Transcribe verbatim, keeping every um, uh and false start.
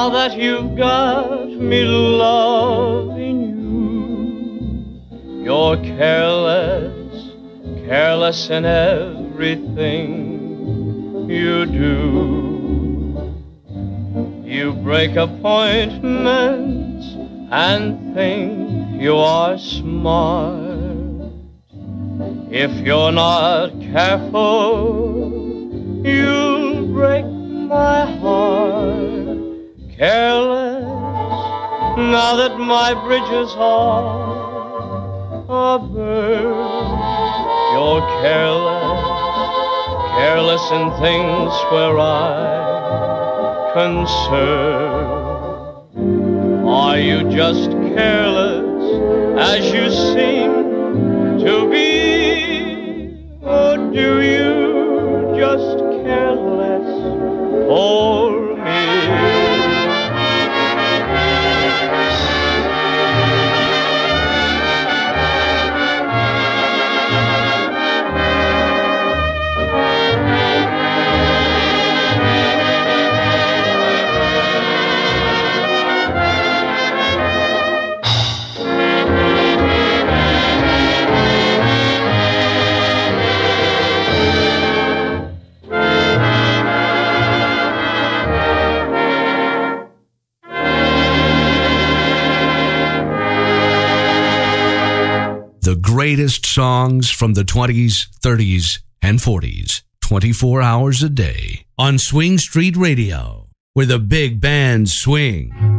Now that you've got me loving you, you're careless, careless in everything you do. You break appointments and think you are smart. If you're not careful, you'll break my heart. Careless, now that my bridges are a burn. You're careless, careless in things where I concern. Are you just careless as you seem to be? Or do you just care less for me? The greatest songs from the twenties, thirties, and forties, twenty-four hours a day on Swing Street Radio, where the big bands swing.